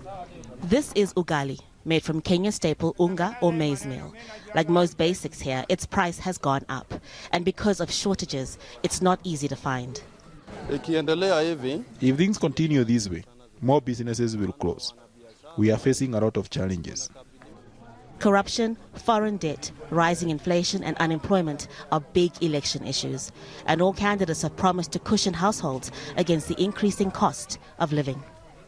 This is ugali, made from Kenya's staple unga or maize meal. Like most basics here, its price has gone up. And because of shortages, it's not easy to find. If things continue this way, more businesses will close. We are facing a lot of challenges. Corruption, foreign debt, rising inflation and unemployment are big election issues. And all candidates have promised to cushion households against the increasing cost of living.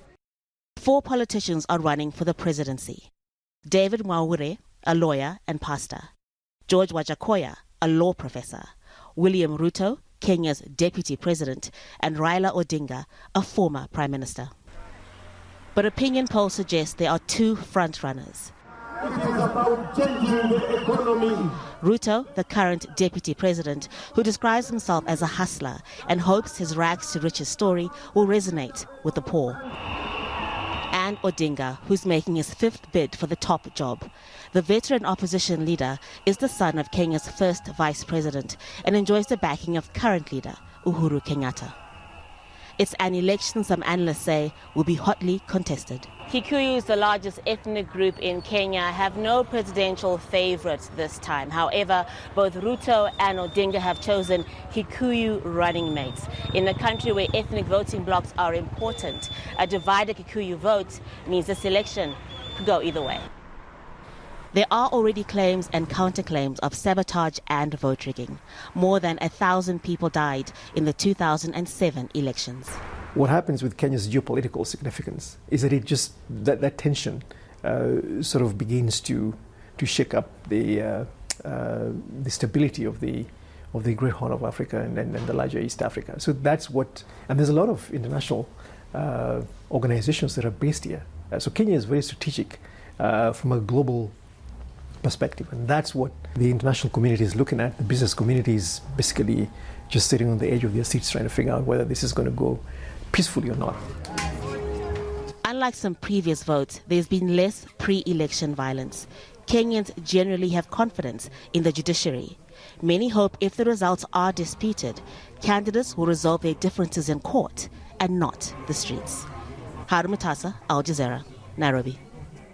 4 politicians are running for the presidency. David Mwaure, a lawyer and pastor. George Wajackoyah, a law professor. William Ruto, Kenya's deputy president. And Raila Odinga, a former prime minister. But opinion polls suggest there are 2 front-runners. It is about changing the economy. Ruto, the current deputy president, who describes himself as a hustler and hopes his rags to riches story will resonate with the poor. And Odinga, who's making his 5th bid for the top job. The veteran opposition leader is the son of Kenya's first vice president and enjoys the backing of current leader Uhuru Kenyatta. It's an election some analysts say will be hotly contested. Kikuyus, the largest ethnic group in Kenya, have no presidential favourites this time. However, both Ruto and Odinga have chosen Kikuyu running mates. In a country where ethnic voting blocks are important, a divided Kikuyu vote means this election could go either way. There are already claims and counterclaims of sabotage and vote rigging. More than 1,000 people died in the 2007 elections. What happens with Kenya's geopolitical significance is that it just that tension sort of begins to shake up the stability of the Great Horn of Africa and the larger East Africa. So that's what, and there's a lot of international organizations that are based here. So Kenya is very strategic from a global perspective, and that's what the international community is looking at. The business community is basically just sitting on the edge of their seats trying to figure out whether this is going to go peacefully or not. Unlike some previous votes, there's been less pre-election violence. Kenyans generally have confidence in the judiciary. Many hope if the results are disputed, candidates will resolve their differences in court and not the streets. Haru Mutasa, Al Jazeera, Nairobi.